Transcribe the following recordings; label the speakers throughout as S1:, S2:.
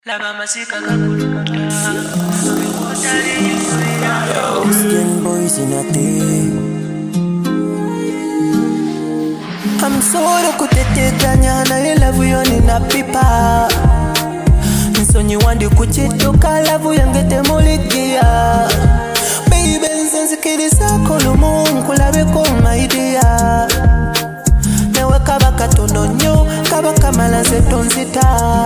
S1: Skin boys in a day. I'm sorry kuteteganya na ilavu yoni na pipa. Nsonyi wandi kuchitoka lavu yangete muligia. Baby nsenzi kilisa kolumu nkulabe koma idea. Newe kaba katono nyo kaba kamala zetonzita.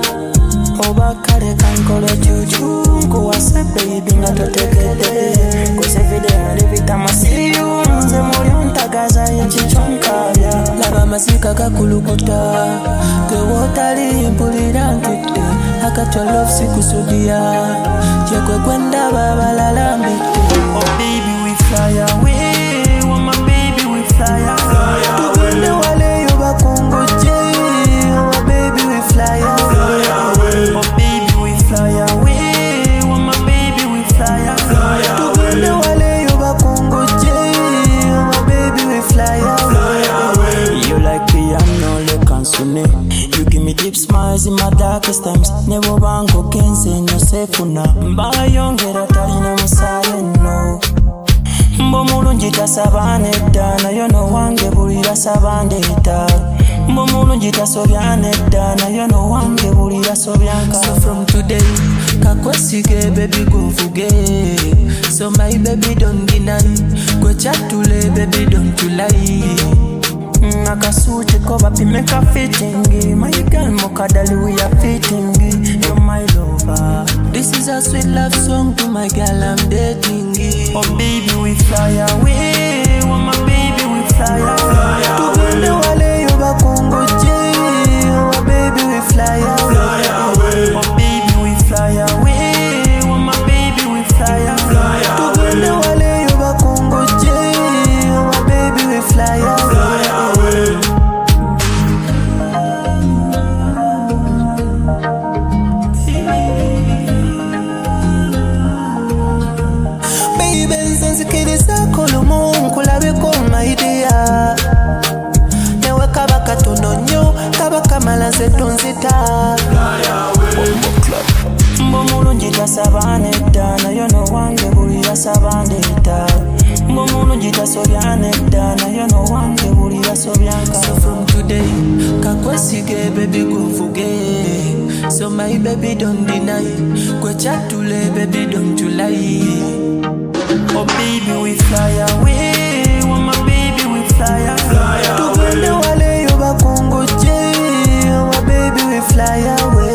S1: Oba kare kankolo juju kuwase baby nga totegede. Kose video livita masiyu nze muri untagaza yechichonkabya. Laba masika kakulukuta tewotali impulira nkite. Akatwa love sikusudia chekwe kwenda babalala mbite. Oh baby we fly away. Oh my baby we fly away. Tugende wale yoba kunguje. Oh baby we fly away. Oh baby we fly away. Oh my baby we fly away. Tugende wale yoba kunguje. Oh baby we fly away. You like piano le kansune. You give me deep smiles in my darkest times. Never bango kense no sefuna. Mba yongera tarina musare no. Mbo mulunjita sabane dana. You know wange bulira sabande ita. Mbo mulunjita sobyane dana. You know wange bulira sobyanka. So from today kakwesige baby go fuge. So my baby don't deny. Go chatule baby don't you lie. Nakasuti koba pimeka fitting. My girl mokadali we are fitting. You're my lover. This is a sweet love song to my girl I'm dating. Oh baby we fly away. Oh my baby we fly away. Tugende wale yoba kunguje. Oh baby we fly away. Oh baby we fly away. Oh my baby we fly away. Tugende wale yoba kunguje. Oh baby we fly away. Kamala zetonzita. Mbo mulunjita sabane dana. You know wange bulira sabande ita. Mbo mulunjita sobyane dana. You know wange bulira sobyanka. So from today kakwesige baby go fuge. So my baby don't deny. Kwe chatule baby don't you lie. Oh baby we fly away. Oh my baby we fly away. Tugende wale yoba kunguje. Oh baby we fly away.